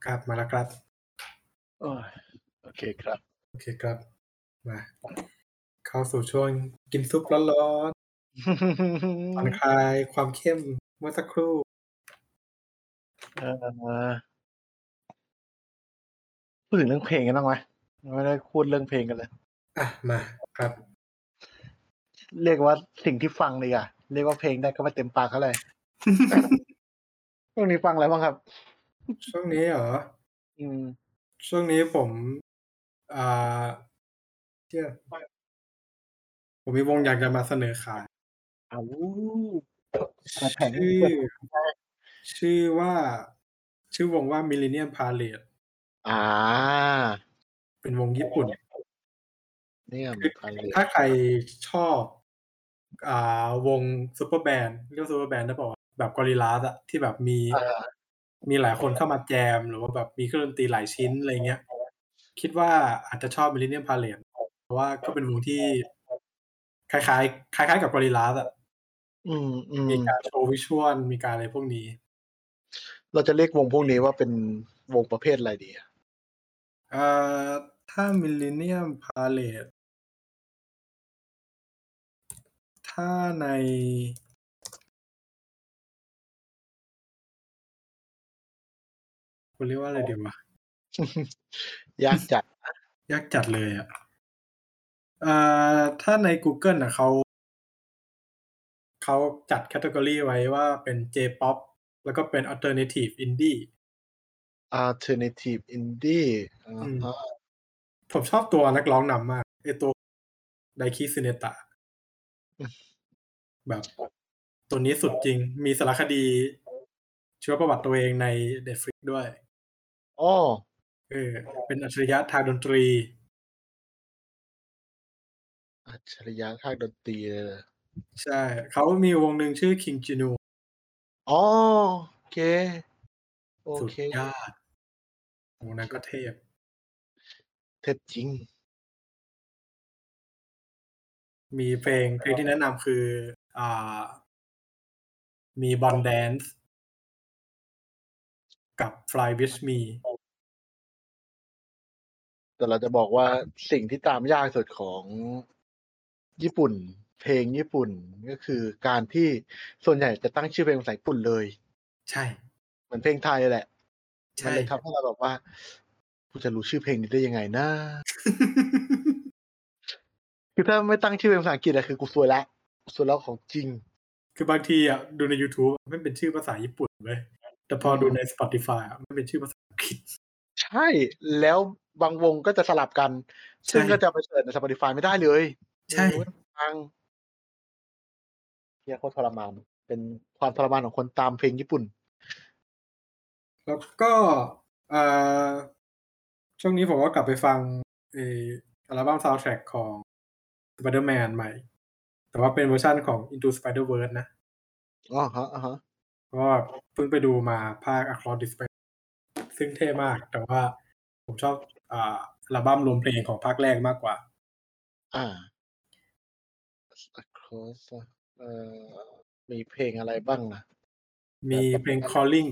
ครับมาแล้วครับโอ้ยโอเคครับโอเคครับมาเข้าสู่ช่วงกินซุปร้อนๆผ่อนคลายความเข้มเมื่อสักครู่เออพูดถึงเรื่องเพลงกันบ้างไหมไม่ได้พูดเรื่องเพลงกันเลยมาครับเรียกว่าสิ่งที่ฟังเลยอ่ะเรียกว่าเพลงได้ก็ไม่เต็มปากเท่าไหร่ ช่วงนี้ฟังอะไรบ้างครับช่วงนี้เหรออืมช่วงนี้ผมอ่าเชื่อผมมีวงอยากจะมาเสนอขายอ้าวอะไรแผงชื่อเปิดชื่อว่าชื่อวงว่า Millennium Pallette อ่าเป็นวงญี่ปุ่นเนี่ยคือพันเลทถ้าใครชอบวงซูเปอร์แบนด์เรียกว่าซูเปอร์แบนด์ได้เปล่าวะแบบ Gorillaz อะที่แบบอ่ามีหลายคนเข้ามาแจมหรือว่าแบบมีเครื่องดนตรีหลายชิ้นอะไรเงี้ยคิดว่าอาจจะชอบ Millennium Pallette เพราะว่าก็เป็นวงที่คล้ายๆกับ Gorillaz อะอืมอืมมีการโชว์ Visual มีการอะไรพวกนี้เราจะเรียกวงพวกนี้ว่าเป็นวงประเภทอะไรดีอะเอ่อถ้า Millennium Pallette ถ้าในคุณเรียกว่าอะไรดีวะยากจัดยากจัดเลยอะถ้าในกูเกิลน่ะเขาจัด category ไว้ว่าเป็น J-pop แล้วก็เป็น Alternative Indie alternative indie อ่าอืมฮะผมชอบตัวนักร้องนำมากไอ้ตัว Daiki Tsuneta แบบตัวนี้สุดจริง มีสารคดีชีวประวัติตัวเองใน Netflix ด้วยอ้อเออเป็นอัจฉริยะทางดนตรีอัจฉริยะทางดนตรีเลยเหรอใช่เขามีวงหนึ่งชื่อ King Gnu อ๋อโอเคโอสุดเคยอดวงนั้นก็เทพเท็จจริงมีเพลงที่แนะนำคืออ่ามี Bond Dance กับ Fly With Me แต่เราจะบอกว่าสิ่งที่ตามยากสุดของญี่ปุ่นเพลงญี่ปุ่นก็คือการที่ส่วนใหญ่จะตั้งชื่อเพลงภาษาญี่ปุ่นเลยใช่เหมือนเพลงไทยแหละมันใช่เลยทำให้เราแบบว่ากูจะรู้ชื่อเพลงนี้ได้ยังไงนะคือถ้าไม่ตั้งชื่อเพลงภาษาอังกฤษอะคือกูซวยแล้วกูซวยแล้วของจริงคือบางทีอะดูในยูทูบแม่งเป็นชื่อภาษาญี่ปุ่นเว้ยแต่พอืมอดูใน Spotify อะแม่งเป็นชื่อภาษาอังกฤษใช่แล้วบางวงก็จะสลับกันซึ่งใช่ก็จะไปเสิร์ชใน Spotify ไม่ได้เลยใช่ฟังเหี้ยโคตรทรมานเป็นความทรมานของคนตามเพลงญี่ปุ่นแล้วก็เอ่อช่วงนี้ผมก็กลับไปฟังไอ้อัลบัม Soundtrack ของ Spider-Man ใหม่แต่ว่าเป็นเวอร์ชันของ Into Spider-Verse นะอ๋อฮะอะฮะเพราะว่าเพิ่งไปดูมาภาค Across the Spider ซึ่งเท่มากแต่ว่าผมชอบอัลบัมรวมเพลงของภาคแรกมากกว่าอา Across เอ่อมีเพลงอะไรบ้างนะมีเพลง Calling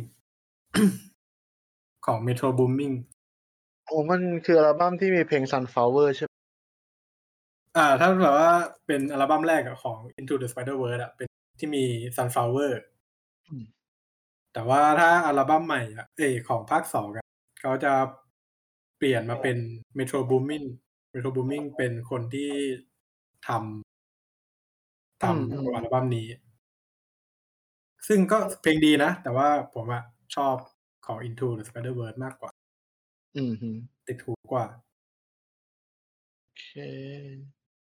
ของ Metro Boomin อ๋อมันคืออัลบัมที่มีเพลง Sunflower ใช่ไหมถ้าแบบว่าเป็นอัลบัมแรกอะของ Into the Spider-Verse อะเป็นที่มี Sunflower อืมแต่ว่าถ้าอัลบัมใหม่อะของภาค2อะเขาจะเปลี่ยนมาเป็น Metro Boomin Metro Boomin เป็นคนที่ทอืทำตัวมอัลบัมนี้ซึ่งก็เพลงดีนะแต่ว่าผมอะชอบของ Into the Spider-Verse มากกว่าอือฮึติดหูกว่าโอเค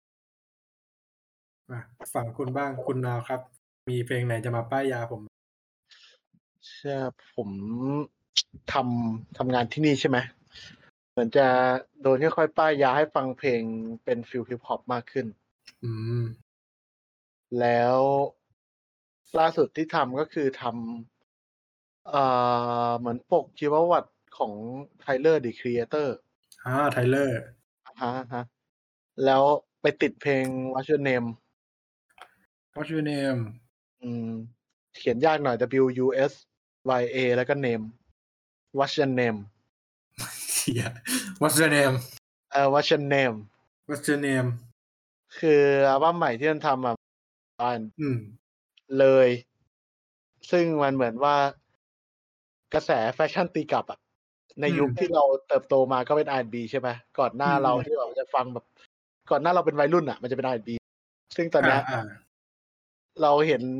มาฝั่งคุณบ้างคุณนาวครับมีเพลงไหนจะมาป้ายยาผมใช่ผมทำงานที่นี่ใช่ไหมเหมือนจะโดนค่อยๆป้ายยาให้ฟังเพลงเป็นฟีลฮิปฮอปมากขึ้นอืมแล้วล่าสุดที่ทำก็คือทำเหมือนปกชีวประวัติของ Tyler the Creator Tyler อะฮะๆแล้วไปติดเพลง What's Your Name What's Your Name อืมเขียนยากหน่อย WUSYA แล้วก็ Name What's your name เหี้ย What's your name What's your name What's your name คืออัลบั้มใหม่ที่มันทำอ่านอืมเลย ซึ่งมันเหมือนว่ากระแสแฟชั่นตีกลับอ่ะในยุคที่เราเติบโตมาก็เป็น R&B ใช่ไหมก่อนหน้าเราที่เราจะฟังแบบก่อนหน้าเราเป็นวัยรุ่นอ่ะมันจะเป็น R&B ซึ่งตอนเนี้ยเราเห็น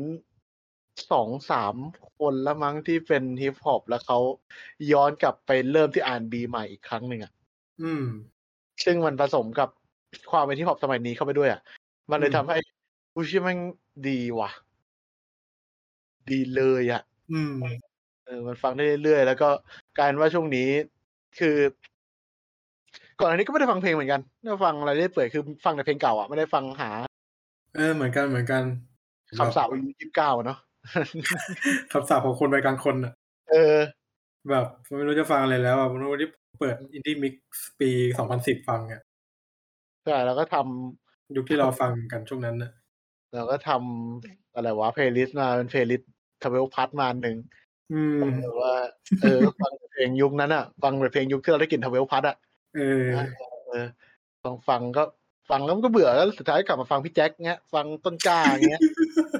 2-3 คนแล้วมั้งที่เป็นฮิปฮอปแล้วเขาย้อนกลับไปเริ่มที่ R&B ใหม่อีกครั้งหนึ่งอ่ะซึ่งมันผสมกับความเป็นฮิปฮอปสมัยนี้เข้าไปด้วยอ่ะมันเลยทำให้ผู้ชื่อมันดีว่ะดีเลยอ่ะมันฟังได้เรื่อยๆแล้วก็กลายเป็นว่าช่วงนี้คือก่อนอันนี้ก็ไม่ได้ฟังเพลงเหมือนกันไม่ฟังอะไรได้เปื่อยคือฟังแต่เพลงเก่าอ่ะไม่ได้ฟังหาเหมือนกันคำสาปอายุ29เนาะคำสาปของคนวัยกลางคนอ่ะแบบไม่รู้จะฟังอะไรแล้วอ่ะวันนี้เปิดอินดี้มิกซ์ปี2010ฟังอ่ะใช่แล้วก็ทำยุคที่เราฟังกันช่วงนั้นน่ะเราก็ทำอะไรวะเพลย์ลิสต์มาเป็นเพลย์ลิสต์12 พัทมาหนึ่งแบบว่าฟังเพลงยุคนั้นอ่ะฟังเพลงยุคที่เราได้กลิ่น12 พัทอ่ะลองฟังก็ฟังแล้วมันก็เบื่อแล้วสุดท้ายกลับมาฟังพี่แจ็คเงี้ยฟังต้นกล้าเงี้ย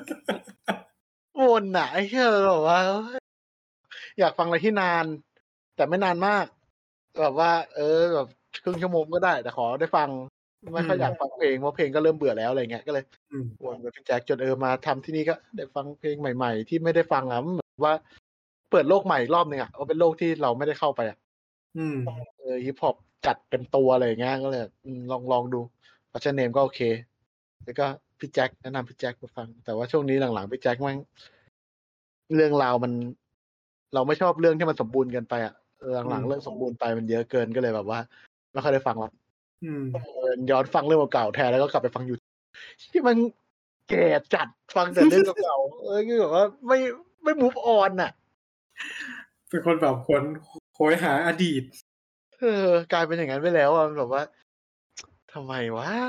วนอ่ะไอ้เหี้ยแบบว่าอยากฟังอะไรที่นานแต่ไม่นานมากแบบว่าแบบครึ่งชั่วโมงก็ได้แต่ขอได้ฟังไม่ค่อยอยากฟังเพลงเพราะเพลงก็เริ่มเบื่อแล้วอะไรเงี้ยก็เลยวนไปพี่แจ็คจนมาทำที่นี่ก็ได้ฟังเพลงใหม่ๆที่ไม่ได้ฟังอ่ะเหมือนว่าเปิดโลกใหม่อีกรอบนึงอ่ะว่าเป็นโลกที่เราไม่ได้เข้าไปอ่ะฮิปฮอปจัดเต็มตัวอะไรอย่างเงี้ยก็เลยลองดูWhat's your nameก็โอเคแล้วก็พี่แจ็คแนะนำพี่แจ็คมาฟังแต่ว่าช่วงนี้หลังๆพี่แจ็คมันเรื่องราวมันเราไม่ชอบเรื่องที่มันสมบูรณ์เกินไปอ่ะหลังๆเรื่องสมบูรณ์ไปมันเยอะเกินก็เลยแบบว่าไม่ค่อยได้ฟังหรอกย้อนฟังเรื่องเก่าๆแทนแล้วก็กลับไปฟังอยู่ที่มันแก่จัดฟังแต่เรื่องเก่าๆคือแบบว่าไม่ move on อ่ะเป็นคนแบบคนโหยหาอดีตกลายเป็นอย่างนั้นไปแล้วอ่ะแบบว่าทำไมวะ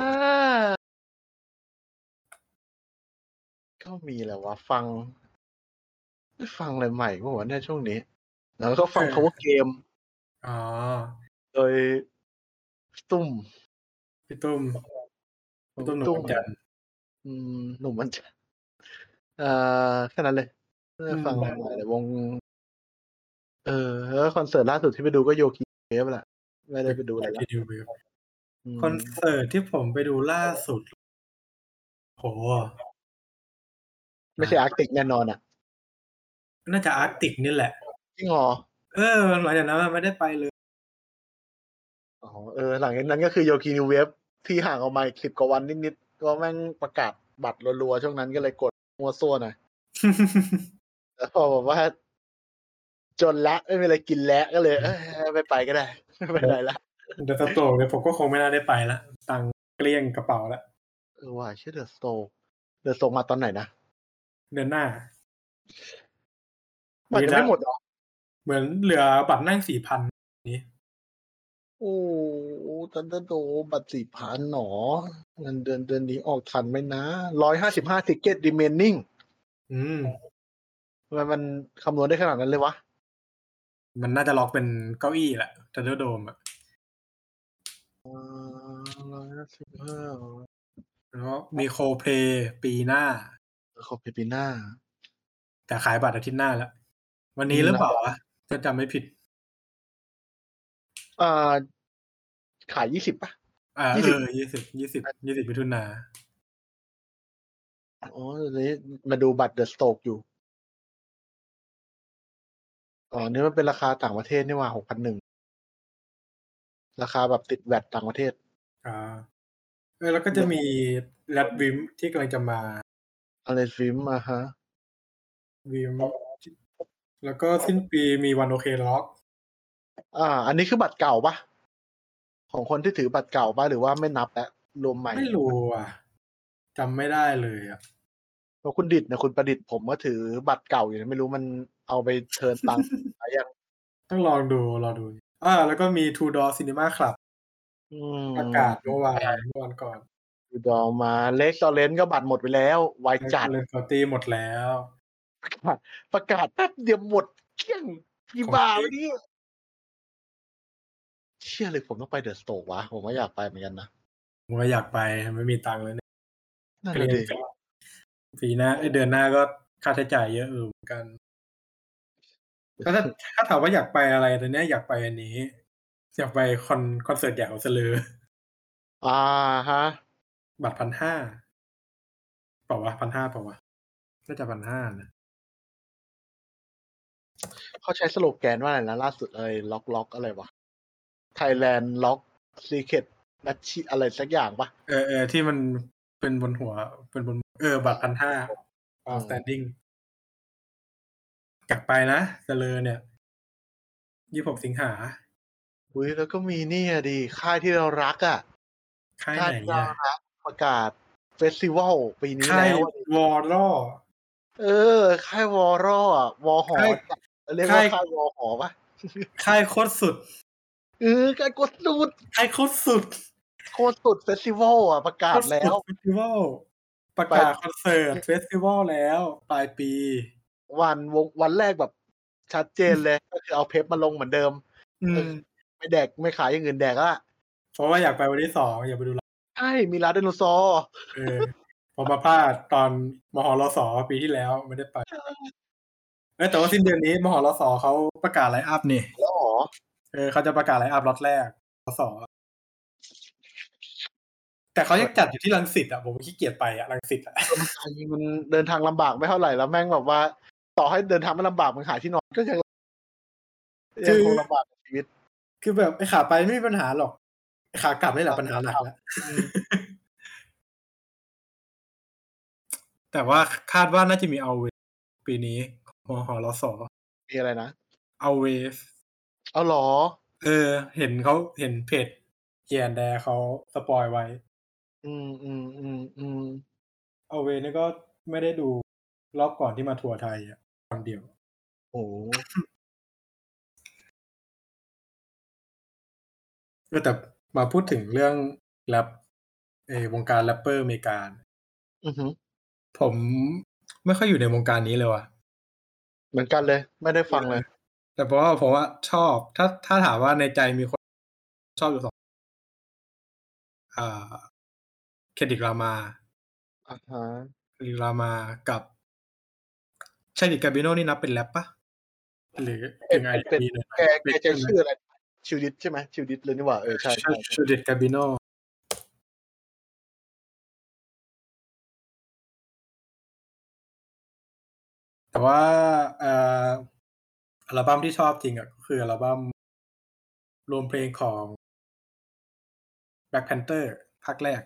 ก็มีแหละว่าฟังอะไรใหม่เมื่อวานในช่วงนี้แล้วก็ฟัง cover game โดยพี่ตุ้มหนุ่มวันจันทร์หนุ่มมันจะแค่นั้นเลยฟังใหม่แต่วงแล้วคอนเสิร์ตล่าสุดที่ไปดูก็โยคีเวฟแหละไม่ได้ไปดูอะไรแล้วคอนเสิร์ตที่ผมไปดูล่าสุดโหไม่ใช่อาร์กติกแน่นอนอ่ะน่าจะอาร์กติกนี่แหละจริงเหรอหลังจากนั้นไม่ได้ไปเลยหลังจากนั้นก็คือโยคีนิวเวฟที่ห่างออกมาอีก10 กว่าวันนิดๆก็แม่งประกาศบัตรรัวๆช่วงนั้นก็เลยกดมัวซั่วหน่อยแล้วพอบอกว่าจนละไม่มีอะไรกินแล้วก็เลยไม่ไปก็ได้ไม่เป็นไรละเดอะสโตร์เนี่ยผมก็คงไม่น่าได้ไปละตังเกลี้ยงกระเป๋าละว่าชื่อเดอะสโตร์มาตอนไหนนะเดือนหน้าบัตรยังไม่หมดหรอเหมือนเหลือบัตรนั่ง 4,000 นี้โอ้ตันเดอร์โดบัตร 4,000 หนอเงินเดือนนี้ออกทันไหมนะ155 ticket remaining มันคำนวณได้ขนาดนั้นเลยวะมันน่าจะล็อกเป็นเก้าอี้แหละทันเดอร์โดมอ่ะแล้วมีโคเพลย์ปีหน้าปีหน้าแต่ขายบัตรอาทิตย์หน้าแล้ววันนี้หรือเปล่าวะจะจำไม่ผิดขาย20ป่ะ 20มิถุนานี้มาดูบัตรเดอะสโตกอยู่นี่มันเป็นราคาต่างประเทศนี่ว่า 6,100 ราคาแบบติดแวตต่างประเทศแล้วก็จะมีแรดวิมที่กำลังจะมาอะไรฟิล์มมาฮะวิมแล้วก็สิ้นปีมีวันโอเคล็อกอันนี้คือบัตรเก่าปะของคนที่ถือบัตรเก่าปะหรือว่าไม่นับแล้วรวมใหม่ไม่รู้อ่ะจำไม่ได้เลยอ่ะเพราะคุณดิษฐ์นะคุณประดิษฐ์ผมก็ถือบัตรเก่าอยู่ไม่รู้มันเอาไปเทิร์นตังค์อะไรยังต้องลองดูแล้วก็มีทูดอร์ซินีมาคลับประกาศเมื่อวานก่อนทูดอร์มาเล็กซอเลนก็บัตรหมดไปแล้วไวจัดเลนคอตี้หมดแล้วประกาศแป๊บเดียวหมดเกลี้ยงกี่บาทวะนี่เชี่ยเลยผมต้องไปเดอะสโตร์วะผมก็อยากไปเหมือนกันนะผมก็อยากไปไม่มีตังค์เลยเนี่ยนั่นเรียนดิปีหน้าเดือนหน้าก็ค่าใช้จ่ายเยอะเหมือนกันก็ถ้าถามว่าอยากไปอะไรตอนนี้อยากไปอันนี้อยากไปคอนเสิร์ตใหญ่ของเสลอฮะบัตร1,500เปล่าวะ1,500เปล่าวะน่าจะ1,500นะเขาใช้สโลแกนว่าอะไรนะล่าสุดอะไรล็อกอะไรวะ Thailand Lock Secret Match อะไรสักอย่างปะที่มันเป็นบนหัวเป็นบนบัตร1,500 outstanding อยากไปนะเสลอเนี่ย26 สิงหาอุ้ยแล้วก็มีนี่อะดิค่ายที่เรารักอ่ะค่ายค่าไหนยที่เราอ่ะรักประกาศเฟสติวัลปีนี้ค่ายแล้วอะดิวอร์ล่อค่ายวอรออะวอหอค่ายเรียกว่าค่ายวอหอปะค่ายโคตรสุดค่ายโคตรสุดค่ายโคตรสุดโคตรสุดเฟสติวัลอ่ะประกาโคศตรแล้สุดวเฟสติวัลประกาศคอนเสิร์ตเฟสติวัลแล้วปลายปีวันแรกแบบชัดเจนเลย ก็คือเอาเพปมาลงเหมือนเดิม ไม่แดกไม่ขายอย่างอื่นแดกละเพราะว่าอยากไปวันที่2อยากไปดูใช่มีร้านไดโนเสาร์พอมาพลาดตอนมหรสปีที่แล้วไม่ได้ไปแต่ว่าสิ้นเดือนนี้มหรสเขาประกาศไลน์อัพนี่แล้วเหรอเขาจะประกาศไลน์อัพล็อตแรกมสแต่เขายังจัดอยู่ที่รังสิตอ่ะผมขี้เกียจไปอ่ะรังสิตอ่ะมันเดินทางลำบากไม่เท่าไหร่แล้วแม่งแบบว่า ต่อให้เดินทางไม่ลำบากมันหาที่นอนก็ยังคงลำบากในชีวิตคือแบบไอ้ขาไปไม่มีปัญหาหรอกขากลับนี่แหละปัญหาหนักแล้ว แต่ว่าคาดว่าน่าจะมีเอาเวปีนี้มหรสมีอะไรนะเอาเวฟเอาเหรอเห็นเพจเกียนแดเขาสปอยไว้ เอาเวนี่ก็ไม่ได้ดูรอบก่อนที่มาทัวร์ไทยอ่ะครั้งเดียวโอ้แต่มาพูดถึงเรื่องแรปวงการแรปเปอร์อเมริกาผมไม่ค่อยอยู่ในวงการนี้เลยว่ะเหมือนกันเลยไม่ได้ฟังเลยแต่เพราะว่าผมว่าชอบถ้าถามว่าในใจมีคนชอบอยู่2เครดิตรามาเครดิตรามากับชาดิกาบิโนนี่นับเป็นแรปปะหรือถึงไอพีหน่อยแกจะชื่ออะไรชิวดิสใช่ไหมชิวดิสเลยนี่หว่าใช่ชาดิกาบิโนแต่ว่าอัลบั้มที่ชอบจริงอ่ะก็คืออัลบั้มรวมเพลงของ Black Panther ภาคแรก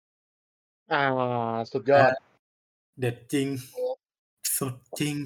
สุดยอดเด็ดจริงสุดจริง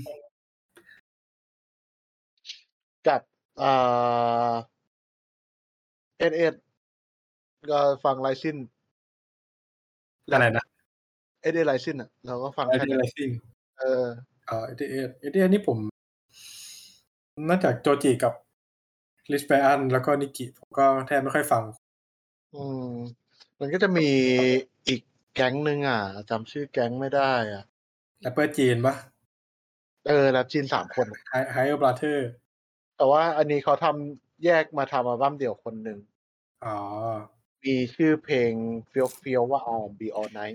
กับเอสก็ฟังไลซินอะไรนะเอสไลซินอ่ะเราก็ฟังแค่นั้นเอสนี่ผมนอกจากโจจิกับลิสเปอันแล้วก็นิกิผมก็แทบไม่ค่อยฟังมันก็จะมีอีกแก๊งนึงจำชื่อแก๊งไม่ได้แรปเปอร์จีนปะแรปจีน3 คนไฮเออร์บราเธอร์แต่ว่าอันนี้เขาทำแยกมาทำอัลบั้มเดี่ยวคนหนึ่งมีชื่อเพลงเฟี้ยวว่า Be All Night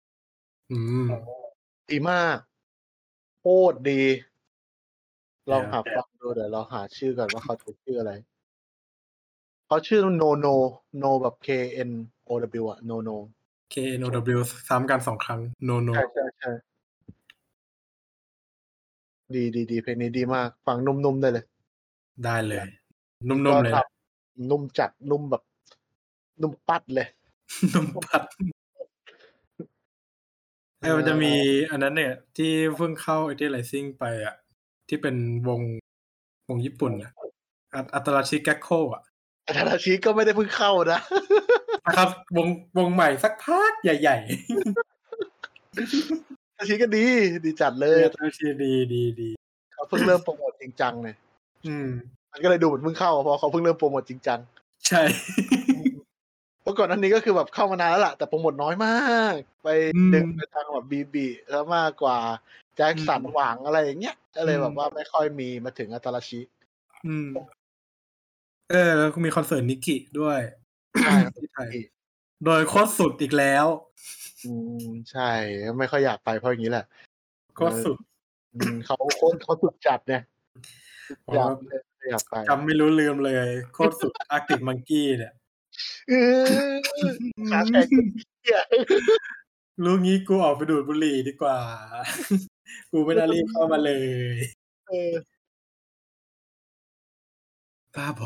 ดีมากโคตรดีลองหาฟังดูเดี๋ยวเราหาชื่อกันว่าเขาชื่ออะไรเขาชื่อ No แบบ KNOW No KNOW ซ้ำกัน2 ครั้ง No ใช่ดีเพลงนี้ดีมากฟังนุ่มๆได้เลยนุ่มๆเลยนุ่มจัดนุ่มแบบนุ่มปัดเลยนุ่มปัดมันจะมีอันนั้นเนี่ยที่เพิ่งเข้าRising ไปที่เป็นวงญี่ปุ่นอัตราชิแกคโคอัตราชิก็ไม่ได้เพิ่งเข้านะครับวงใหม่สักพักใหญ่ๆอัตราชิก็ดีจัดเลยอัตราชิดีเขาเพิ่งเริ่มโปรโมทจริงจังเลยมันก็เลยดูเหมือนเพิ่งเข้าเพราะเขาเพิ่งเริ่มโปรโมทจริงจังใช่เมื่อก่อนนั้นนี้ก็คือแบบเข้ามานานแล้วล่ะแต่โปรโมทน้อยมากไปดึงไปทางแบบบีแล้วมากกว่าแจ็คสันหวังอะไรอย่างเงี้ยก็เลยแบบว่าไม่ค่อยมีมาถึงอัตราชิแล้วมีคอนเสิร์ตนิกิด้วยใช่ที่ไทยโดยโคตรสุดอีกแล้วใช่ไม่ค่อยอยากไปเพราะอย่างนี้แหละโคตรสุดเขาสุดจัดเนี่ยอยากอยากไปจำไม่รู้ลืมเลยโคตรสุดอาร์กติกมังกี้เนี่ยขาแข็งเหี้ยรู้งี้กูออกไปดูดบุหรี่ดีกว่า กูไม่น่ารีบเข้ามาเลยบ้าบ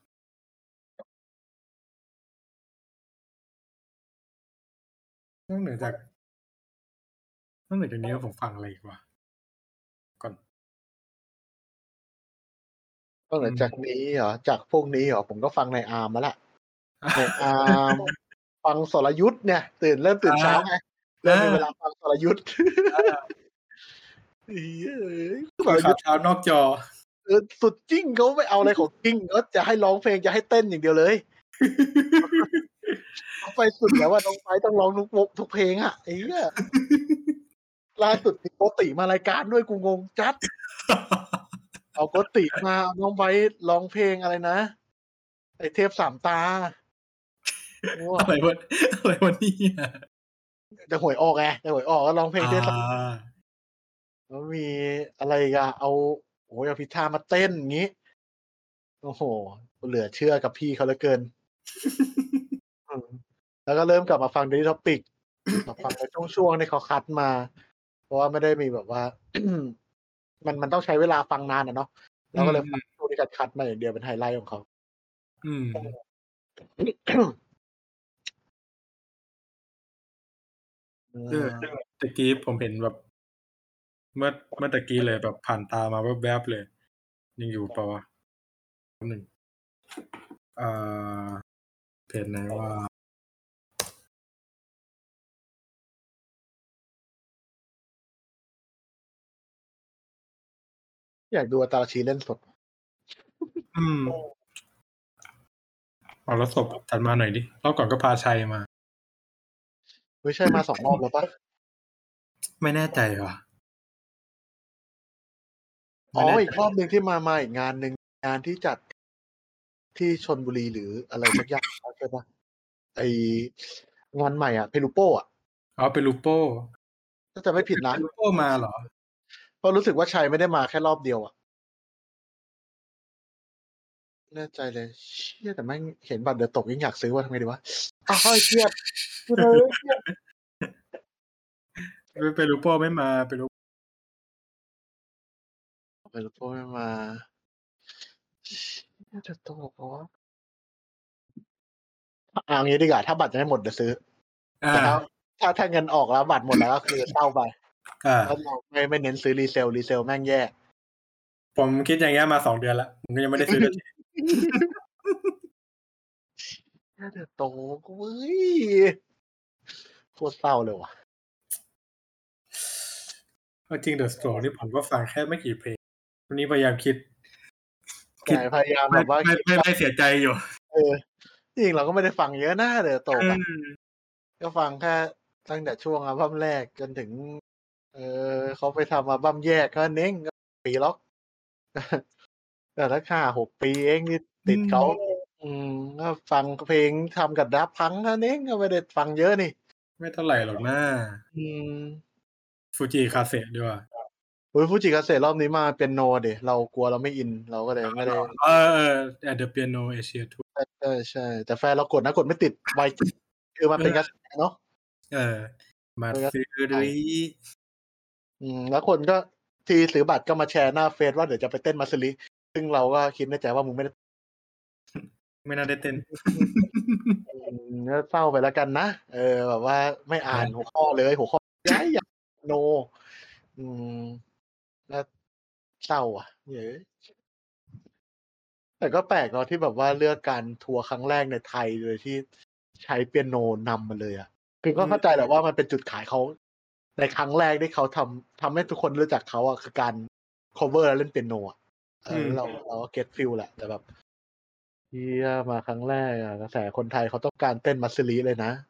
อนอกเหนือจากนี้ผมฟังอะไรอีกวะก่อนนอกเหนือจากนี้เหรอจากพวกนี้เหรอผมก็ฟังในอาร์มมาละในอาร์มฟังสรยุทธเนี่ยเริ่มตื่นเช้าไงเริ่มมีเวลาฟังสรยุทธคือข่าวเช้านอกจอสุดจริงเขาไม่เอาอะไรของจริงก็จะให้ร้องเพลงจะให้เต้นอย่างเดียวเลยเขาไปสุดแล้วว่าน้องไม้ต้องร้องทุกเพลงอ่ะไอ้เหี้ยล่าสุดมีโกติมารายการด้วยกูงงจัดเอาโกติมาเอาน้องไม้ร้องเพลงอะไรนะไอเทพสามตาอะไรวะนี่จะหวยออกไงจะหวยออกก็ร้องเพลงเทพสามแล้วมีอะไรอ่ะเอาพิธามาเต้นอย่างงี้โอ้โหเหลือเชื่อกับพี่เขาเหลือเกินแล้วก็เริ่มกลับมาฟัง Daily Topic มาฟังในช่วงที่เขาคัดมา เพราะว่าไม่ได้มีแบบว่า มันต้องใช้เวลาฟังนานเนาะแล้วก็เลยฟังช่วงที่คัดมาอย่างเดียวเป็นไฮไลท์ของเขาตะกี้ผมเห็นแบบเมื่อตะกี้เลยแบบผ่านตามาแวบๆเลยยังอยู่ปะวะหนึ่งเพจไหนว่าอยากดูอาตาชีเล่นสดเอาแล้วศพถัดมาหน่อยดิรอบก่อนก็พาชัยมาไม่ใช่มา2 รอบแล้วปะไม่แน่ใจว่ะอีกรอบนึงที่มาอีกงานนึงงานที่จัดที่ชลบุรีหรืออะไรสักอย่างใช่ปะไองานใหม่อ่ะเพลูโป้อ่ะเปรูโป้ถ้าจะไม่ผิดนะเปรูโป้มาเหรอเพราะรู้สึกว่าชัยไม่ได้มาแค่รอบเดียวอ่ะแน่ใจเลยเชี่ยแต่แม่งเห็นบัตรเดือดตกยิ่งอยากซื้อว่าทำไงดีวะเครียดเลยเปรูโป้ไม่มาเปรูโป้ไม่มาจะตกเพราะเอางี้ดีกว่าถ้าบัตรจะให้หมดเดี๋ยวซื้อแต่ถ้าเงินออกแล้วบัตรหมดแล้วก็คือเศร้าไปแล้วเราไม่เน้นซื้อรีเซลแม่งแย่ผมคิดอย่างเงี้ยมา2 เดือนละผมก็ยังไม่ได้ซื้อเลยเดือดโตกูเว้ยโคตรเศร้าเลยว่ะจริงเดอะสโตร์นี่ผมก็ฟังแค่ไม่กี่เพลงวันนี้พยายามคิดพยายามแบบว่าไม่เสียใจอยู่จริงเราก็ไม่ได้ฟังเยอะนะเดือดโตก็ฟังแค่ตั้งแต่ช่วงอัลบั้มแรกจนถึงเขาไปทำอัลบั้มแยกก็เน้งปีล็อกแต่ถ้า5-6 ปีเองนี่ติดเขาก็ฟังเพลงทำกับดับพังก็เน้งก็ไม่ได้ฟังเยอะนี่ไม่เท่าไหร่หรอกนะฟูจิคาเซด้วยฟูจิคาเซรอบนี้มาเป็นโนดิเรากลัวเราไม่อินเราก็เลยไม่ได้ at the piano Asia Tour ใช่แต่แฟนเรากดไม่ติดไวคือมาเป็นกระแสเนาะมาซื้อรีแล้วคนก็ที่ซื้อบัตรก็มาแชร์หน้าเฟซว่าเดี๋ยวจะไปเต้นมาซึริซึ่งเราก็คิดในใจว่ามึงไม่น่าได้เต้นก็เศร้าไปแล้วกันนะแบบว่าไม่อ่านหัวข้อเลยหัวข้อย้ายโนแล้วเศร้าอ่ะแต่ก็แปลกเนาะที่แบบว่าเลือกการทัวร์ครั้งแรกในไทยโดยที่ใช้เปียโนนำมาเลยอ่ะคือก็เข้าใจแหละว่ามันเป็นจุดขายเขาในครั้งแรกที่เขาทำให้ทุกคนรู้จักเขาอ่ะคือการ cover แล้วเล่นเปียโนอ่ะเราก็เก็ตฟิลแหละแต่แบบเฮียมาครั้งแรกอ่ะกระแสคนไทยเขาต้องการเต้นมัสซิลีเลยนะ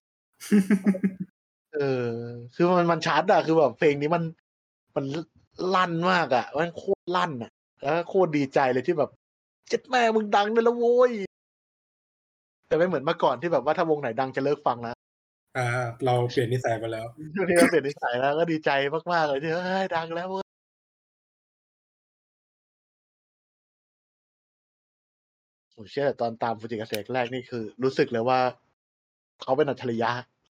คือมันชัดอ่ะคือแบบเพลงนี้มันลั่นมากอ่ะมันโคตรลั่นอ่ะแล้วโคตรดีใจเลยที่แบบเจ็ดแม่มึงดังได้แล้วโว้ยแต่ไม่เหมือนเมื่อก่อนที่แบบว่าถ้าวงไหนดังจะเลิกฟังแล้วเราเปลี่ยนนิสัยไปแล้วช่วงนี้เราเปลี่ยนนิสัยแล้วก็ดีใจมากๆเลยที่เฮ้ยดังแล้วเว้ยผมเชื่อตอนตามฟูจิกาเสะแรกนี่คือรู้สึกเลยว่าเขาเป็นอัจฉริยะ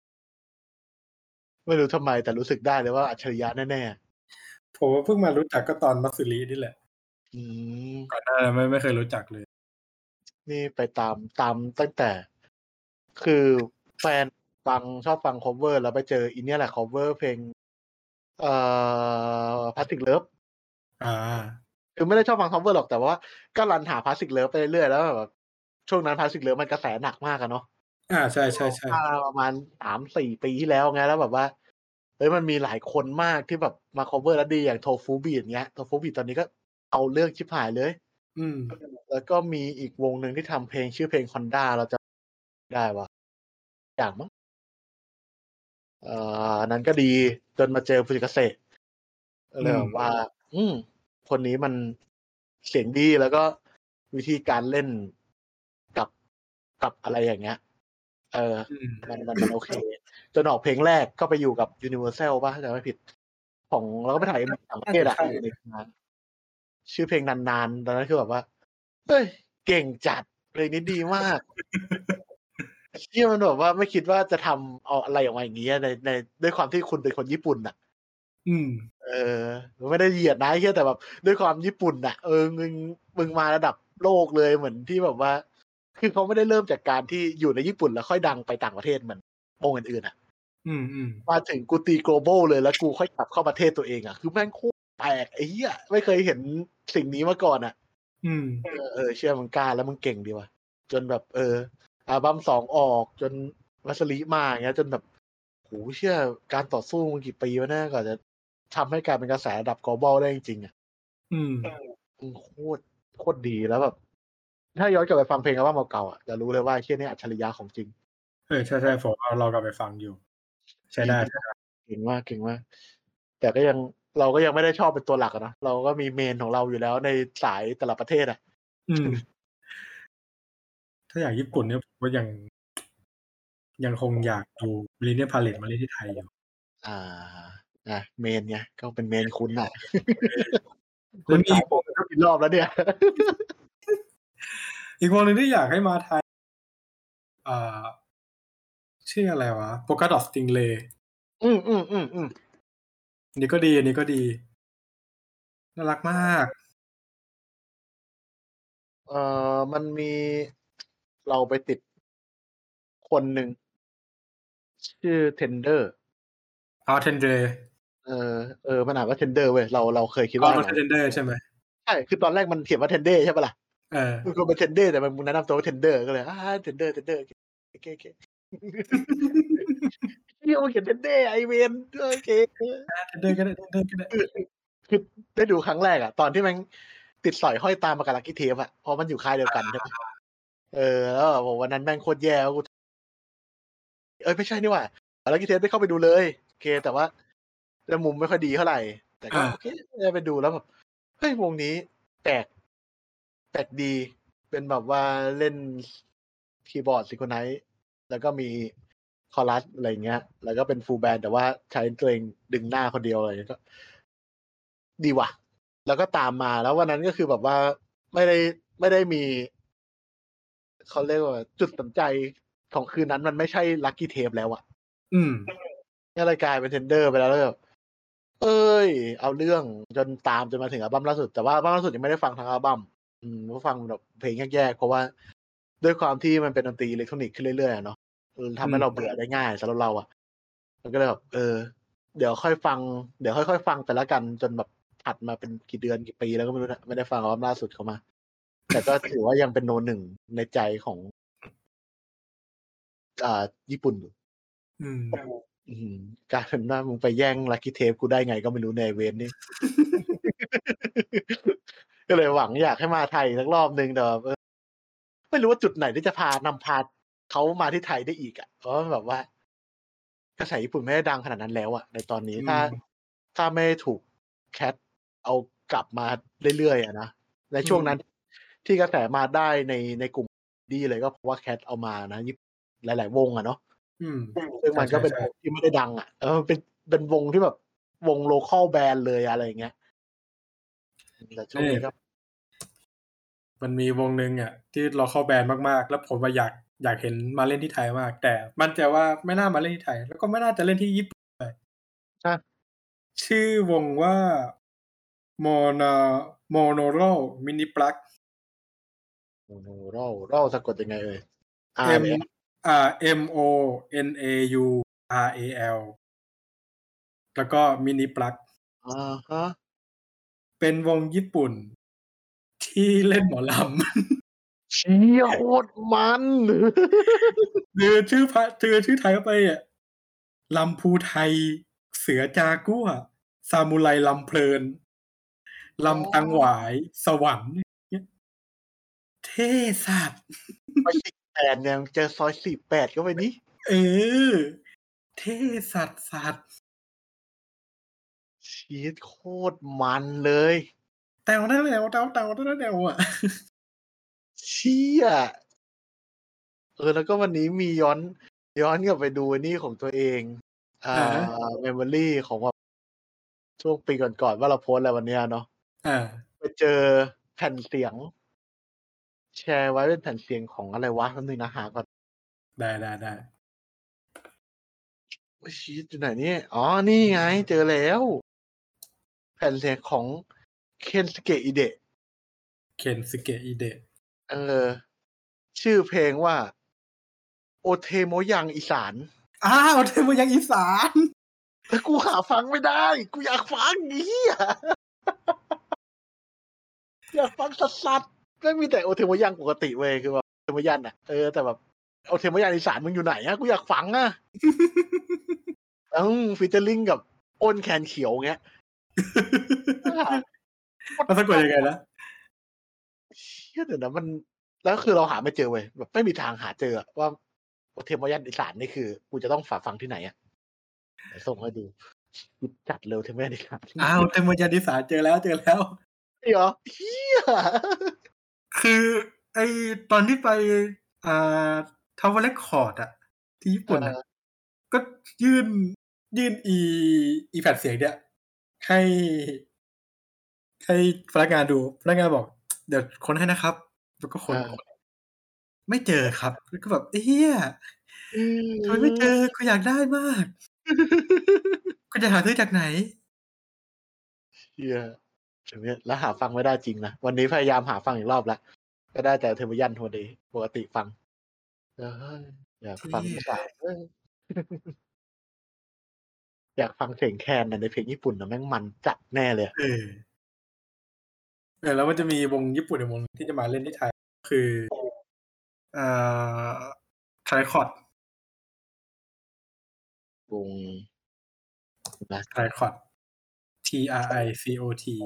ไม่รู้ทำไมแต่รู้สึกได้เลยว่าอัจฉริยะแน่ผมเพิ่งมารู้จักก็ตอนมัตสึรินี่แหละๆก่อนหน้านั้นไม่เคยรู้จักเลยนี่ไปตามตั้งแต่ คือแฟนชอบฟัง cover แล้วไปเจออีเนี่ยแหละ cover เพลงเอ่Plastic Love อ่าคือไม่ได้ชอบฟัง cover หรอกแต่ว่าก็รันหา Plastic Love ไปเรื่อยๆแล้วแบบช่วงนั้น Plastic Love มันกระแสหนักมากอะเนาะใช่ประมาณ3-4 ปีที่แล้วไงแล้วแบบว่าเฮ้ยมันมีหลายคนมากที่แบบมา cover แล้วดีอย่าง Tofu Beat เงี้ย Tofu Beat ตอนนี้ก็เอาเรื่องชิบหายเลย แล้วก็มีอีกวงหนึ่งที่ทำเพลงชื่อเพลง Honda เราจะได้ว่าอย่างมั้งอันนั้นก็ดีจนมาเจอฟูจิกาเสะก็เลยแบบว่า คนนี้มันเสียงดีแล้วก็วิธีการเล่นกับอะไรอย่างเงี้ยมันโอเคจนออกเพลงแรกก็ไปอยู่กับ Universal ป่ะถ้าจำไม่ผิดของเราก็ไปถ่ายต่างประเทศอะอยู่ในงานชื่อเพลงนานๆตอนนั้นคือแบบว่าเฮ้ยเก่งจัดเพลงนี้ดีมากที่มันแบบว่าไม่คิดว่าจะทำเอาอะไรออกมาอย่างนี้ในด้วยความที่คุณเป็นคนญี่ปุ่นอ่ะไม่ได้เหยียดนะแค่แต่แบบด้วยความญี่ปุ่นอ่ะมึงมาระดับโลกเลยเหมือนที่แบบว่าคือเขาไม่ได้เริ่มจากการที่อยู่ในญี่ปุ่นแล้วค่อยดังไปต่างประเทศเหมือนวงอื่นๆอ่ะมาถึงกูตี global เลยแล้วกูค่อยกลับเข้าประเทศตัวเองอ่ะคือแม่งโคตรแปลกไอ้เหี้ยไม่เคยเห็นสิ่งนี้มาก่อนอ่ะเชื่อมึงกล้าแล้วมึงเก่งดีว่ะจนแบบอัลบั้ม2ออกจนวัสลีมาอย่างเงี้ยจนแบบโหเชื่อการต่อสู้มึงกี่ปีวะเนี่ยก่อนจะทำให้กลายเป็นกระแสระดับ global ได้จริงๆอ่ะโคตรดีแล้วแบบถ้าย้อนกลับไปฟังเพลงอัลบั้มเก่าๆอ่ะจะรู้เลยว่าเชี่ยนี่อัจฉริยะของจริงใช่ผมเรากลับไปฟังอยู่ใช่ได้เก่งมากแต่ก็ยังเราก็ยังไม่ได้ชอบเป็นตัวหลักนะเราก็มีเมนของเราอยู่แล้วในสายแต่ละประเทศอ่ะถ้าอย่างญี่ปุ่นเนี่ยผมก็ยังคงอยากดูมิลเลนเนียมพาเลทมาเล่นที่ไทยอยู่เมนไงก็เป็นเมนคุณอ่ะคุณณขายผมก็กี่รอบแล้วเนี่ยอีกวงหนึ่งที่อยากให้มาไทยชื่ออะไรวะโปกาดอสติงเลนี่ก็ดีอันนี้ก็ดีน่ารักมากมันมีเราไปติดคนหนึ่งชื่อเทนเดอร์เทนเดอร์มันอ่านว่าเทนเดอร์เว้ยเราเคยคิดว่ามันเทนเดอร์ใช่ไหมใช่คือตอนแรกมันเขียนว่าเทนเดอร์ใช่ปะล่ะมันก็เป็นเทนเดอร์แต่มันแนะนำตัวว่าเทนเดอร์ก็เลยเทนเดอร์โอเคที่มันเขียนเทนเดอร์ไอเวนโอเคเทนเดอร์ก็ได้คือได้ดูครั้งแรกอ่ะตอนที่มันติดสอยห้อยตามมากับลักกี้เทปอ่ะเพราะมันอยู่ค่ายเดียวกันใช่ปะแล้วผมวันนั้นแม่งโคตรแย่กูไม่ใช่นี่หว่าลักกี้เทปได้เข้าไปดูเลยโอเคแต่ว่ามุมไม่ค่อยดีเท่าไหร่แต่ก็โอเคได้ไปดูแล้วแบบเฮ้ยวงนี้แปลกดีเป็นแบบว่าเล่นคีย์บอร์ดซิงโครไนซ์แล้วก็มีคอรัสอะไรเงี้ยแล้วก็เป็นฟูลแบนด์แต่ว่าใช้ตัวเองดึงหน้าคนเดียวอะไรเงี้ยก็ดีว่ะแล้วก็ตามมาแล้ววันนั้นก็คือแบบว่าไม่ได้มีเขาเรียกว่าจุดสนใจของคืนนั้นมันไม่ใช่ลัคกี้เทปแล้วอะก็เลยกลายเป็นเทนเดอร์ไปแล้วแบบเอาเรื่องจนตามจนมาถึงอัลบั้มล่าสุดแต่ว่าอัลบั้มล่าสุดยังไม่ได้ฟังทั้งอัลบั้มก็ฟังแบบเพลงแยกๆเพราะว่าด้วยความที่มันเป็นดนตรีอิเล็กทรอนิกส์ขึ้นเรื่อยๆเนาะทำให้เราเบื่อได้ง่ายสำหรับเราอะมันก็เลยแบบเดี๋ยวค่อยฟังเดี๋ยวค่อยๆฟังไปแล้วกันจนแบบถัดมาเป็นกี่เดือนกี่ปีแล้วก็ไม่รู้นะไม่ได้ฟังอัลบั้มล่าสุดเขามาแต่ก็ถือว่ายังเป็นโนหนึ่งในใจของญี่ปุ่นอยู่กลายเป็นว่ามึงไปแย่งลัคกี้เทปกูได้ไงก็ไม่รู้ในเวนนี่ ก็เลยหวังอยากให้มาไทยสักรอบนึงแต่ไม่รู้ว่าจุดไหนที่จะพาเขามาที่ไทยได้อีกอ่ะเพราะแบบว่ากระแสญี่ปุ่นไม่ได้ดังขนาดนั้นแล้วอ่ะในตอนนี้ถ้าไม่ถูกแคทเอากลับมาเรื่อยๆอ่ะนะในช่วงนั้นที่กระแสมาได้ในกลุ่มดีเลยก็เพราะว่าแคทเอามานะหลายๆวงอะเนาะอืมซึ่งมันก็เป็นใช่วงที่ไม่ได้ดังอ่ะเป็นวงที่แบบวง local band เลยอะไรอย่างเงี้ยแต่ช่วงนี้ก็มันมีวงหนึ่งอ่ะที่เราเข้าแบรนด์มากๆ แล้วผมอยากเห็นมาเล่นที่ไทยมาก แต่มั่นใจว่าไม่น่ามาเล่นที่ไทย แล้วก็ไม่น่าจะเล่นที่ญี่ปุ่นเลยใช่ชื่อวงว่า Monaural Mini Plug Monaural สะกดยังไงเอ่ย M MONAURAL แล้วก็ Mini Plug อ่าฮะเป็นวงญี่ปุ่นที่เล่นหมอลำเชี่ยโคตรมันเจอชื่อไทยเข้าไปอ่ะลำพูไทย เสือจากัวซามูไรลำเพลิน ลำตังหวาย สวรรค์เท่สัตว์ไป48เนี่ยเจอซอย48เข้าไปนี่เออ เท่สัตว์ชีสโคตรมันเลยแต่วนั่นแหละอ่ะเชี่ยแล้วก็วันนี้มีย้อนกลับไปดูไอ้นี่ของตัวเองmemory ของแบบช่วงปีก่อนๆว่าเราโพสต์อะไรวันเนี้ยเนาะ ไปเจอแผ่นเสียง แชร์ไว้เป็นแผ่นเสียงของอะไรวะแป๊บนึงนะหาก่อนได้ชีสอยู่ไหนนี่อ๋อนี่ไงเจอแล้ว แผ่นเสียงของเคนสเกะอิเดะเคนสเกะอิเดะชื่อเพลงว่า โอเทโมยังอีสานเทมยังอีสานแต่กูหาฟังไม่ได้ กูอยากฟังนี้อยากฟังสัสๆไม่มีแต่โอเทโมยังปกติเว้ยคือแบบโอเทโมยันอ่ะแต่แบบโอเทโมยังอีสานมึงอยู่ไหนอะกูอยากฟังอะฟีเจอริ่งกับอ้นแคนเขียวเงี้ยมันสะกดยังไงนะเชี่ยเดี๋ยวนะมันแล้วคือเราหาไม่เจอเว้ยแบบไม่มีทางหาเจอว่าโอเทโมยันอีสานนี่คือกูจะต้องฟังที่ไหนอะเดี๋ยวส่งให้ดูจัดเร็วเทโมยันอีสานเทมยังอีสานเจอแล้วเหรอเฮียคือไอตอนที่ไปอ่าทาวเวอร์เรคคอร์ดอะที่ญี่ปุ่นอะก็ยื่นอีแผ่นเสียงเนี่ยให้พนักงานดูพนักงานบอก เดี๋ยวค้นให้นะครับ แล้วก็ค้นไม่เจอครับแล้วก็แบบเฮียทำไมไม่เจอกูอยากได้มากกูจะหาซื้อจากไหนเฮียแล้วหาฟังไม่ได้จริงนะวันนี้พยายามหาฟังอีกรอบแล้วก็ได้แต่เทอร์มิยันโทเดย์ปกติฟังอยากฟังสายอยากฟังเสียงแคนในเพลงญี่ปุ่นนะแม่งมันจัดแน่เลยแล้วมันจะมีวงญี่ปุ่นอีกวงที่จะมาเล่นที่ไทยคือไทรคอร์ดวงนะไทรคอร์ด TRICOT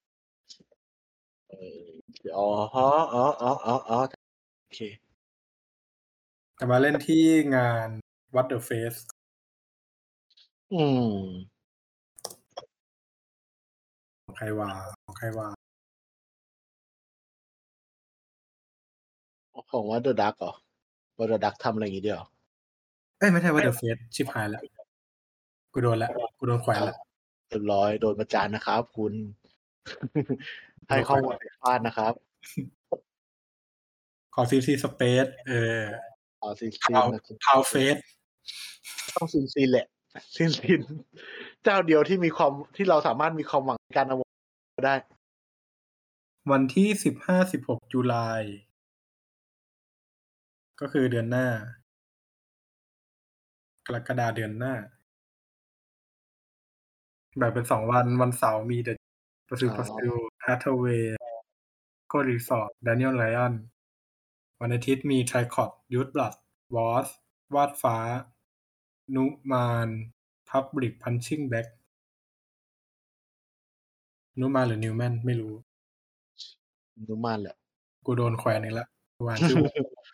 อ๋อโอเคจะมาเล่นที่งาน What the Face ของใครวาของว่าเดอะดักเหรอว่าเดอะดักทำอะไรอย่างงี้ด้วยเหรอไม่ใช่ What the Face ชิบหายแล้วกูโดนแขวนแล้วเรียบร้อยโดนประจานนะครับคุณให้ข้อมูลผิดพลาดนะครับขอซีสเปซซีนทาวเฟสต้องซีนแหละซีนเจ้าเดียวที่มีความที่เราสามารถมีความหวังในการเอาได้วันที่15-16 ตุลาก็คือเดือนหน้ากรกฎาเดือนหน้าแบ่งเป็น2วันเสาร์มีเดอะPursuit Hathaway โครีสอร์ท Daniel Lyon วันอาทิตย์มีไทรคอร์ด Youth Blood วอสวาดฟ้า นุมาน Public Punching Bag นุมานหรือนิวแมนไม่รู้นุมานแหละกูโดนแขวนอีกแล้ววานชื่อ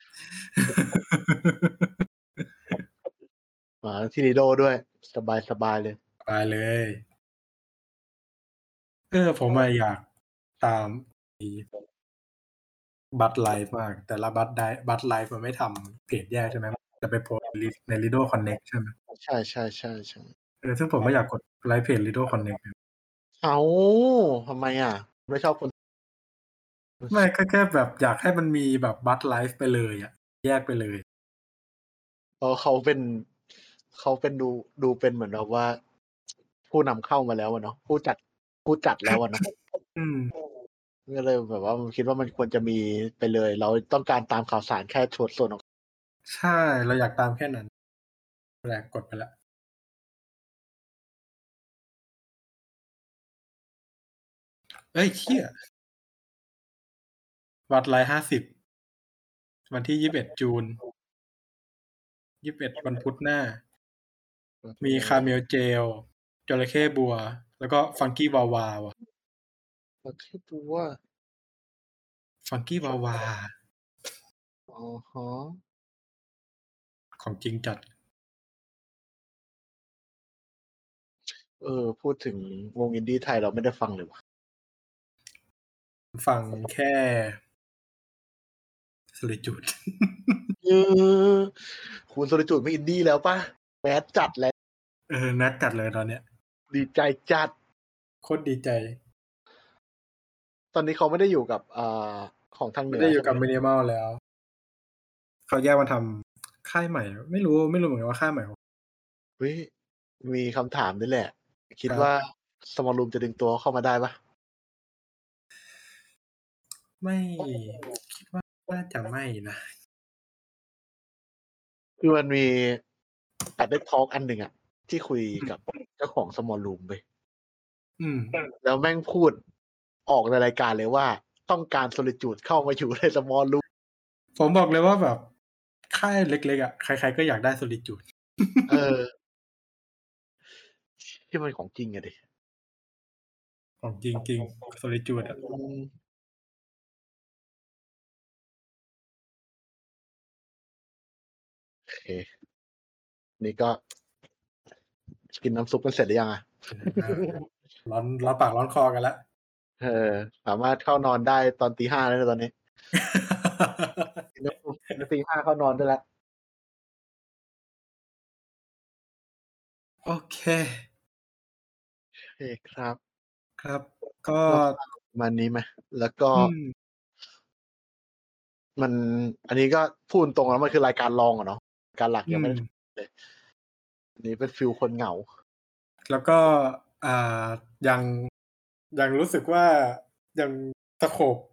มาที่ลีโดด้วยสบายเลยตายเลยผมอยากตามบัตไลฟ์มาก แต่ละบัตไลฟ์มันไม่ทำเพจแยกใช่ไหมจะไปโพสใน Lido Connect ใช่ไหมใช่ใช่ใช่ใช่ซึ่งผมไม่อยากกดไลฟ์เพจ Lido Connect เอาทำไมอ่ะ ไม่ชอบคนไม่ก็แค่แบบอยากให้มันมีแบบบัตไลฟ์ไปเลยอ่ะ แยกไปเลยเขาเป็นดูเป็นเหมือนแบบว่า ผู้นำเข้ามาแล้วอะเนาะผู้จัดแล้วอะเนาะอืมก็เลยแบบว่าคิดว่ามันควรจะมีไปเลย เราต้องการตามข่าวสารแค่ส่วนของใช่เราอยากตามแค่นั้นแหละกดไปแล้วเอ้ยเชี่ยวัดไลฟ์50 วันที่21 จูน 21 วันพุธหน้า มีคาเมลเจลจระเข้บัว แล้วก็ฟังกี้วาวาว่ะที่ดูว่าฟังกี้วาวาอ๋อฮะของจริงจัดพูดถึงวงอินดี้ไทยเราไม่ได้ฟังเลยว่ะฟังแค่สลิจูดเออคุณโซลิจูดไม่อินดี้แล้วป่ะแมสจัดแล้วแนัดจัดเลยตอนเนี้ยดีใจจัดโคตรดีใจตอนนี้เขาไม่ได้อยู่กับของทางเหไม่นือได้อยู่ใช่ไหกับมมินิมอลแล้ว เขาแยกมาทำค่ายใหม่ ไม่รู้เหมือนกันว่าค่ายใหม่เฮ้ยมีคำถามนี่แหละ คิดครับว่าสมอลรูมจะดึงตัวเข้ามาได้ปะไม่คิดว่าน่าจะไม่นะคือมันมีตัดได้ทอล์กอันหนึ่งอะที่คุยกับเจ้าของสมอลรูมไปอืมแล้วแม่งพูดออกในรายการเลยว่าต้องการโซลิจูดเข้ามาอยู่ในสมอลรูมผมบอกเลยว่าแบบค่ายเล็กๆอ่ะใครๆก็อยากได้โซลิจูดที่มันของจริงอะดิของจริงๆโซลิจูดอ่ะโอเค นี่ก็กินน้ำซุปกันเสร็จหรือยังอะร้อนปากร้อนคอกันแล้วสามารถเข้านอนได้ตอนตี 5แล้วนะตอนนี้ กินน้ำซุปตี 5เข้านอนได้แล้วโอเคโอเคครับครับ ก็ประมาณนี้ไหมแล้วก็อืมอันนี้ก็พูดตรงแล้วมันคือรายการรองอะเนาะรายการหลักยังไม่ได้เลยอันนี้เป็นฟีลคนเหงาแล้วก็อ่ายังรู้สึกว่ายังสโคป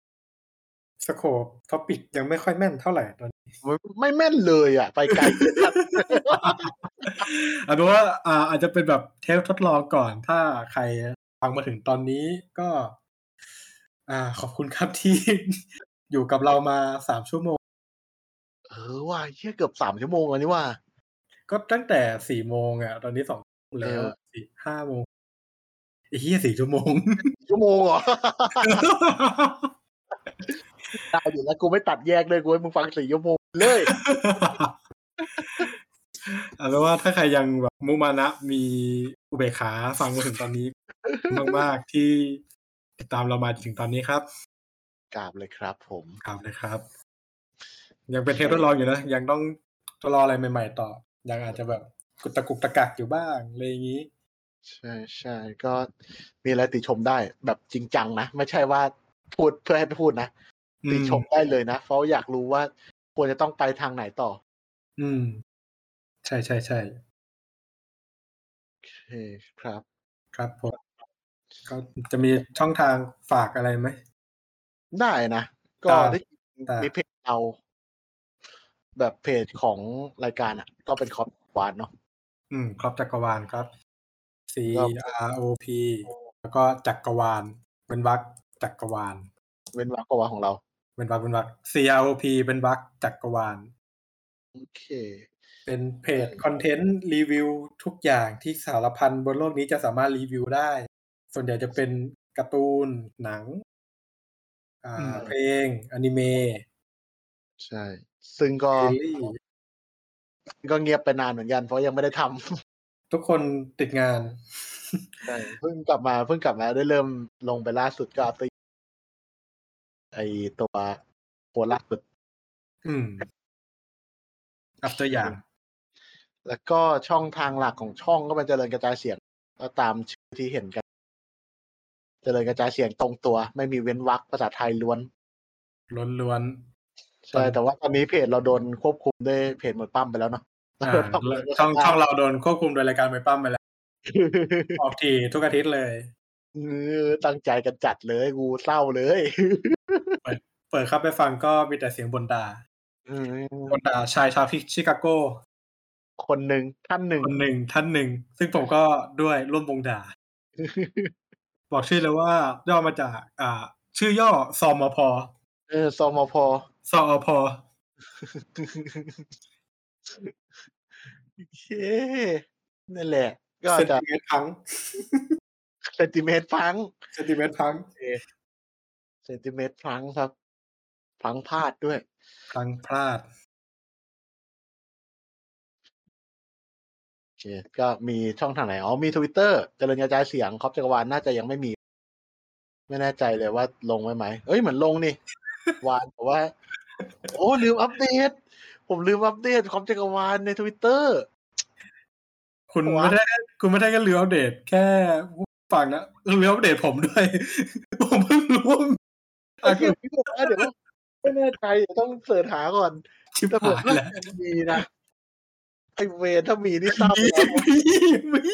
ท็อปิกยังไม่ค่อยแม่นเท่าไหร่ตอนนี้ไม่แม่นเลยอ่ะ ไปไกลจัดเอาเป็นว่าอาจจะเป็นแบบเทปทดลองก่อน ถ้าใครฟังมาถึงตอนนี้ก็ขอบคุณครับที่ อยู่กับเรามา3 ชั่วโมงว่ะเหี้ยเกือบ3 ชั่วโมงแล้วนี่ว่ะก็ตั้งแต่4 โมงอะตอนนี้2 ทุ่มแล้ว5 โมงไอ้เหี้ย4 ชั่วโมงชั่วโมงเหรอ ได้อยู่แล้วกูไม่ตัดแยกเลยกูให้มึงฟัง4 ชั่วโมงเลยเอาเป็นว่าถ้าใครยังแบบมุมานะมีอุเบกขาฟังมาถึงตอนนี้ มากๆที่ติดตามเรามาจนถึงตอนนี้ครับกราบเลยครับผมกราบเลยครับ ยังเป็นเทปทดลองอยู่นะยังต้องทดลองอะไรใหม่ๆต่อยังอาจจะแบบกุกตะกักอยู่บ้างอะไรอย่างนี้ใช่ก็มีอะไรติชมได้แบบจริงจังนะไม่ใช่ว่าพูดเพื่อให้ไปพูดนะติชมได้เลยนะเพราะอยากรู้ว่าควรจะต้องไปทางไหนต่อใช่โอเคครับครับผมก็จะมีช่องทางฝากอะไรไหมได้นะก็ได้มีเพจเราแบบเพจของรายการอ่ะก็เป็นคอปวานเนาะครอบจักรวาลครับ CROP แล้วก็จักรวาลเป็นวรรคจักรวาลเว้นวรรควาของเราเป็นวรรค CROP เป็นวรรคจักรวาลโอเคเป็นเพจคอนเทนต์รีวิวทุกอย่างที่สารพันบนโลกนี้จะสามารถรีวิวได้ ส่วนใหญ่จะเป็นการ์ตูนหนังเพลงอนิเมะใช่ซึ่งซีรีส์ก็เงียบไปนานเหมือนกันเพราะยังไม่ได้ทำทุกคนติดงานใช่เพิ่งกลับมาได้เริ่มลงไปล่าสุดก็ไอตัวโหดล่าสุด after อย่างแล้วก็ช่องทางหลักของช่องก็เป็นเจริญกระจายเสียงก็ตามชื่อที่เห็นกันเจริญกระจายเสียงตรงตัวไม่มีเว้นวรรคภาษาไทยล้วนใช่แต่ว่าตอนนี้เพจเราโดนควบคุมด้วยเพจมวยปั้มไปแล้วเนาะช่องเราโดนควบคุมโดยรายการมวยปั้มไปแล้ว ออกทีทุกอาทิตย์เลยตั้งใจกันจัดเลยกูเศร้าเลยเปิดเข้าไปฟังก็มีแต่เสียงบ่นด่าชายชาวชิคาโกคนหนึ่งท่านหนึ่งซึ่งผมก็ด้วยร่วมวงด่า บอกชื่อเลยว่าย่อมาจากชื่อย่อสมพสมพสอพโอเคนั่นแหละก็จะเซนติเมตรพังเซนติเมตรพังครับพังพลาดด้วยพังพลาดโอเคก็มีช่องทางไหนมี Twitter เจริญกระจายเสียงครอบจักรวาลน่าจะยังไม่มีไม่แน่ใจเลยว่าลงไว้ไหมเหมือนลงนี่วานแต่ว่าลืมอัปเดตผมลืมอัปเดตครอบจักรวาลใน Twitter คุณไม่ได้แค่ลืมอัปเดตแค่ฟังนะลืมอัปเดตผมด้วยผมเพิ่งรู้พี่บอกว่าเดี๋ยวไม่แน่ใจต้องเสิร์ชหาก่อนแต่ผมว่ามีนะไอเวรถ้ามีนี่ทราบแล้วมี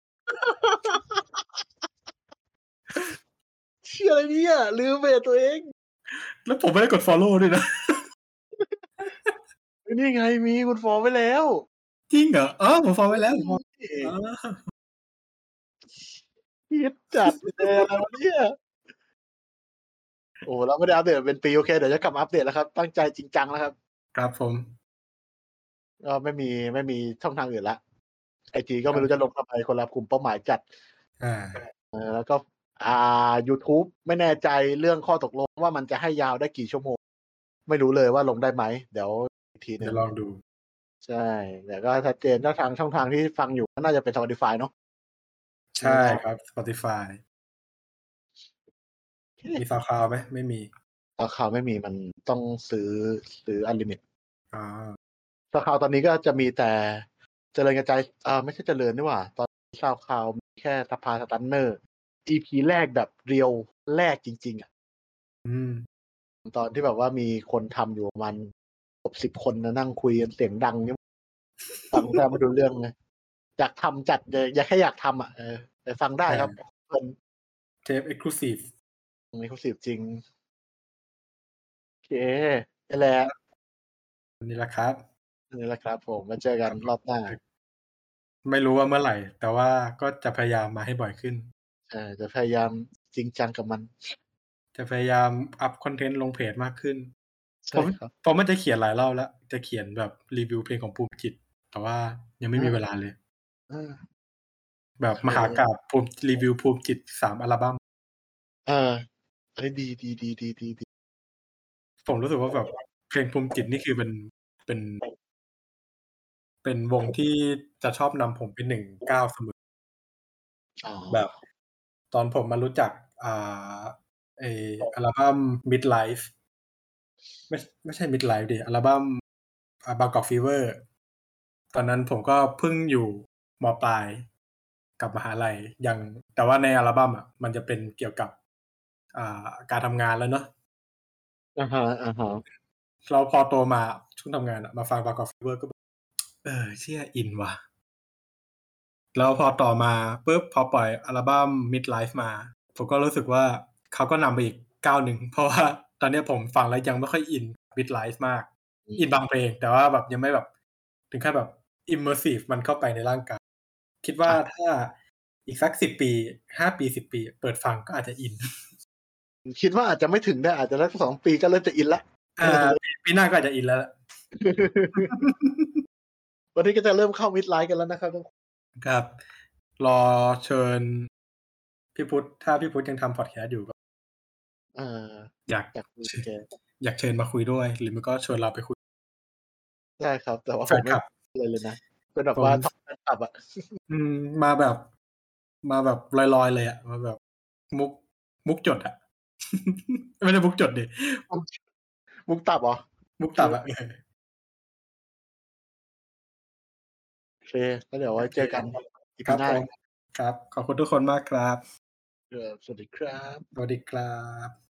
เชื่ออะไรเนี่ยลืมเวรตัวเองแล้วผมไม่ได้กด follow ด้วยนะนี่ไงมีคุณฟอลไว้แล้วจริงเหรอผม follow ไว้แล้วคิดจัดเลยอะไรวะเนี่ยเราไม่ได้อัปเดตเป็นปีโอเคเดี๋ยวจะกลับมาอัปเดตแล้วครับตั้งใจจริงจังแล้วครับครับผมก็ไม่มีช่องทางอื่นละIGก็ไม่รู้จะลงทำไมคนละกลุ่มเป้าหมายจัดแล้วก็YouTube ไม่แน่ใจเรื่องข้อตกลงว่ามันจะให้ยาวได้กี่ชั่วโมงไม่รู้เลยว่าลงได้ไหมเดี๋ยวอีกทีนึงเดี๋ยวลองดูใช่แต่ก็ชัดเจนว่าทางช่องทางที่ฟังอยู่ก็น่าจะเป็น Spotify เนาะใช่ครับ Spotify มีซาวคลาวไหมไม่มีซาวคลาวไม่มีมันต้องซื้ออันลิมิตซาวคลาวตอนนี้ก็จะมีแต่เจริญกระจายไม่ใช่เจริญนี่หว่าตอนซาวคลาวมีแค่สภาสตันเนอร์ EP แรกแบบเรียวแรกจริงๆตอนที่แบบว่ามีคนทำอยู่ประมาณ10 คนนะนั่งคุยกันเสียงดังเนี่ยฟังแต่มาดูเรื่องไงอยากทำจัดอยากทำแต่ฟังได้ครับเป็นเทป exclusive จริงโอเคนี่แหละนี่แหละครับผมมาเจอกันรอบหน้าไม่รู้ว่าเมื่อไหร่แต่ว่าก็จะพยายามมาให้บ่อยขึ้นจะพยายามจริงจังกับมันจะพยายามอัพคอนเทนต์ลงเพจมากขึ้นผมมันจะเขียนหลายรอบแล้วจะเขียนแบบรีวิวเพลงของภูมิจิตแต่ว่ายังไม่มีเวลาเลยแบบมหากาพย์ภูมิรีวิวภูมิจิต3อัลบั้มอันนี้ดีผมรู้สึกว่าแบบเพลงภูมิจิตนี่คือเป็นวงที่จะชอบนำผมเป็น1 ก้าวเสมอแบบตอนผมมารู้จักอัลบั้ม Midlife ไม่ใช่ Midlife ดิอัลบั้มBangkok Fever ตอนนั้นผมก็เพิ่งอยู่ม.ปลายกับมหาลัยแต่ว่าในอัลบั้มมันจะเป็นเกี่ยวกับการทำงานแล้วเนาะเราพอโตมาช่วงทำงานมาฟัง Bangkok Fever ก็เชี่ยอินว่ะแล้วพอต่อมาปุ๊บพอปล่อยอัลบั้ม Midlife มาผมก็รู้สึกว่าเขาก็นำไปอีกก้าวหนึ่งเพราะว่าตอนนี้ผมฟังแล้วยังไม่ค่อยอิน Midlife มากอินบางเพลงแต่ว่าแบบยังไม่แบบถึงขั้นแบบ immersive มันเข้าไปในร่างกายคิดว่าถ้าอีกสัก10 ปี5 ปี10 ปีเปิดฟังก็อาจจะอินคิดว่าอาจจะไม่ถึงได้อาจจะสัก2 ปีก็เริ่มจะอินละปีหน้าก็อาจจะอินแล้ววันนี้ก็จะเริ่มเข้ามิดไลฟ์กันแล้วนะครับครับรอเชิญพี่พุทธถ้าพี่พุทธยังทำพอดแคสต์อยู่ก็อยากเชิญมาคุยด้วยหรือไม่ก็ชวนเราไปคุยได้ครับแต่ว่าผมไม่เลยนะเป็นแบบว่าท็อปแฟนคลับมาแบบลอยๆเลยมาแบบมุกจดไม่ได้มุกจดดิมุกตับเหรอมุกตับอะโอเคก็เดี๋ยวไว้เจอกันอีครัพีบหน้าผมครับขอบคุณทุกคนมากครับสวัสดีครับสวัสดีครับ